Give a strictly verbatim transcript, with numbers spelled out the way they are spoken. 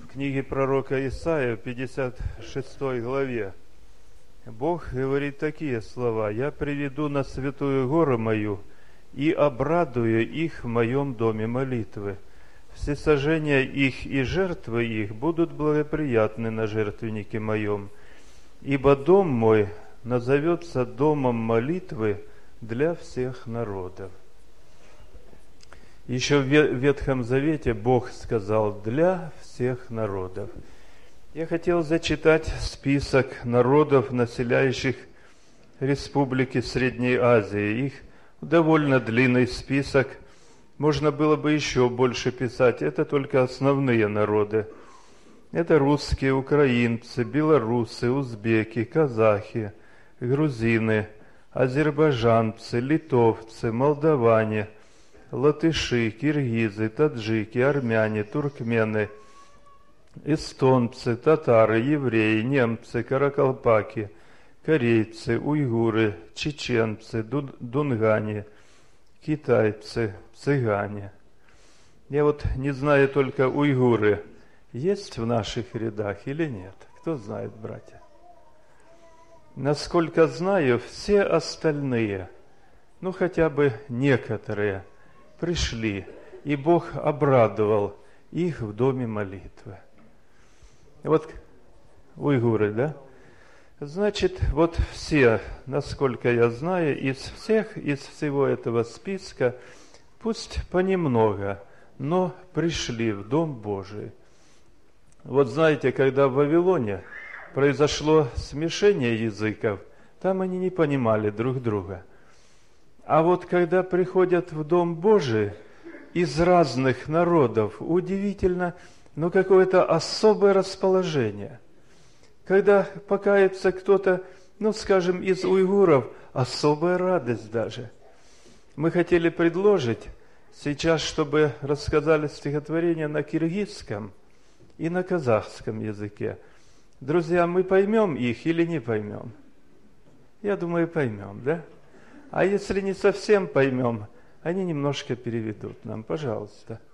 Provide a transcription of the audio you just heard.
книге пророка Исаия, в пятьдесят шестой главе, Бог говорит такие слова: «Я приведу на святую гору мою и обрадую их в моем доме молитвы. Всесожжения их и жертвы их будут благоприятны на жертвеннике моем, ибо дом мой назовется домом молитвы для всех народов». Еще в Ветхом Завете Бог сказал: «для всех народов». Я хотел зачитать список народов, населяющих республики Средней Азии. Их довольно длинный список. Можно было бы еще больше писать. Это только основные народы. Это русские, украинцы, белорусы, узбеки, казахи, грузины, азербайджанцы, литовцы, молдаване, латыши, киргизы, таджики, армяне, туркмены, эстонцы, татары, евреи, немцы, каракалпаки, корейцы, уйгуры, чеченцы, дунгане, китайцы, цыгане. Я вот не знаю только, уйгуры есть в наших рядах или нет? Кто знает, братья? Насколько знаю, все остальные, ну хотя бы некоторые, пришли, и Бог обрадовал их в доме молитвы. Вот уйгуры, да? Значит, вот все, насколько я знаю, из всех, из всего этого списка, пусть понемногу, но пришли в Дом Божий. Вот знаете, когда в Вавилоне произошло смешение языков, там они не понимали друг друга. А вот когда приходят в Дом Божий из разных народов, удивительно, но какое-то особое расположение. Когда покается кто-то, ну, скажем, из уйгуров, особая радость даже. Мы хотели предложить сейчас, чтобы рассказали стихотворение на киргизском и на казахском языке. Друзья, мы поймем их или не поймем? Я думаю, поймем, да? А если не совсем поймем, они немножко переведут нам, пожалуйста.